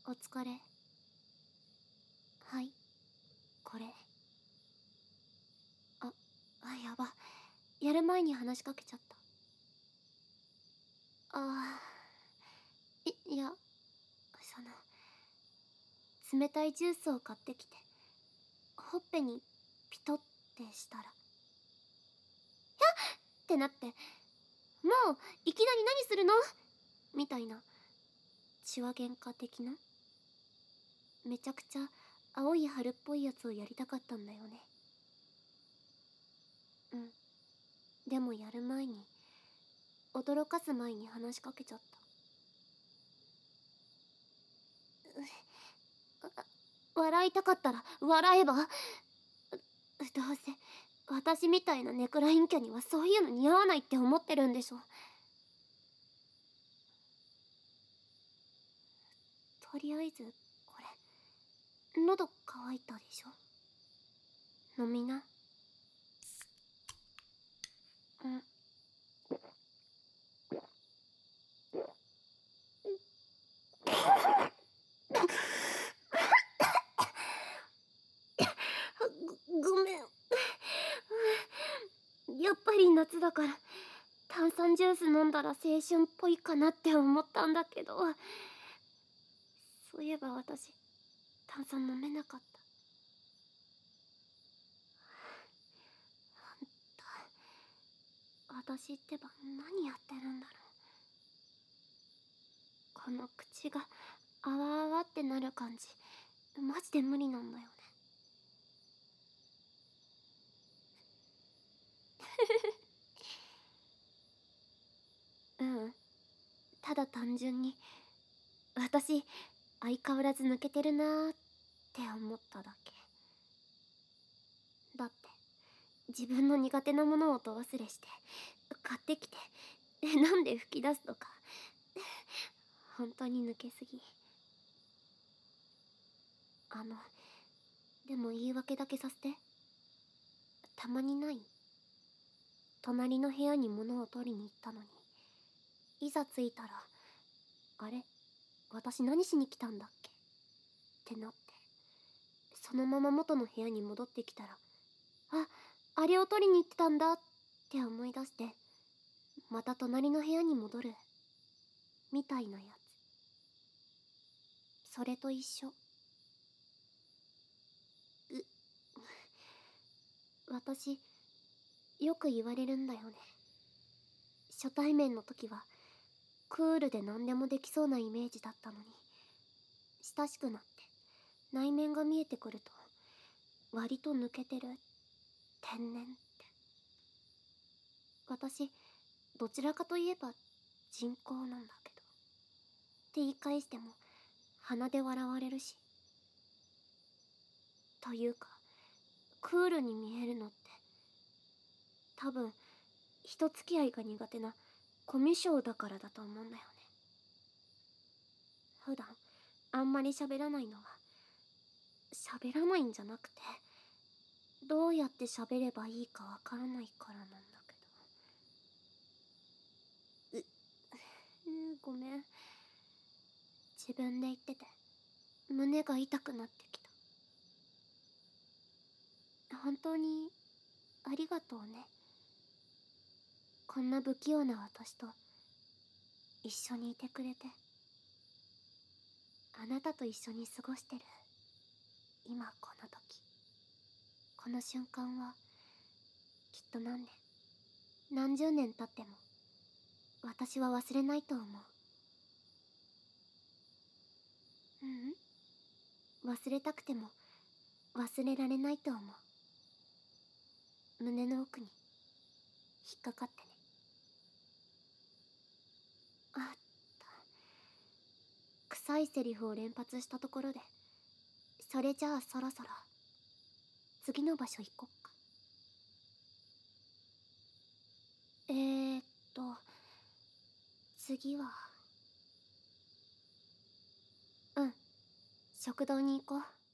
お疲れ。はい、これ。やば。やる前に話しかけちゃった。いや、冷たいジュースを買ってきて、ほっぺにピトってしたら、ってなって、もう、いきなり何するのみたいな、血話喧嘩的な。めちゃくちゃ青い春っぽいやつをやりたかったんだよね。うん。でもやる前に、驚かす前に話しかけちゃった。笑いたかったら笑えば。どうせ私みたいなネクラ陰キャにはそういうの似合わないって思ってるんでしょ。とりあえずこれ喉乾いたでしょ。飲みな。うん。ごめん。やっぱり夏だから炭酸ジュース飲んだら青春っぽいかなって思ったんだけど、そういえば私炭酸飲めなかった。私ってば何やってるんだろう。この口があわあわってなる感じマジで無理なんだよね。うん、ただ単純に私相変わらず抜けてるなーって思っただけ。だって自分の苦手なものをど忘れして買ってきて飲んで吹き出すとか本当に抜けすぎ。でも言い訳だけさせて。たまにない？隣の部屋に物を取りに行ったのに、いざ着いたら、あれ、私何しに来たんだっけってなって、そのまま元の部屋に戻ってきたら、あれを取りに行ってたんだって思い出して、また隣の部屋に戻る。みたいなやつ。それと一緒。私、よく言われるんだよね。初対面の時は、クールで何でもできそうなイメージだったのに、親しくなって内面が見えてくると割と抜けてる、天然って。私どちらかといえば人工なんだけどって言い返しても鼻で笑われるし。というかクールに見えるのって多分人付き合いが苦手なコミュ障だからだと思うんだよね。普段あんまり喋らないのは喋らないんじゃなくて、どうやって喋ればいいかわからないからなんだけど。ごめん。自分で言ってて胸が痛くなってきた。本当にありがとうね。こんな不器用な私と一緒にいてくれて。あなたと一緒に過ごしてる今この時、この瞬間はきっと何年何十年経っても私は忘れないと思う。忘れたくても忘れられないと思う。胸の奥に引っかかってね。あった。臭いセリフを連発したところで、それじゃあそろそろ次の場所行こっか。えーっと次は、うん、食堂に行こう。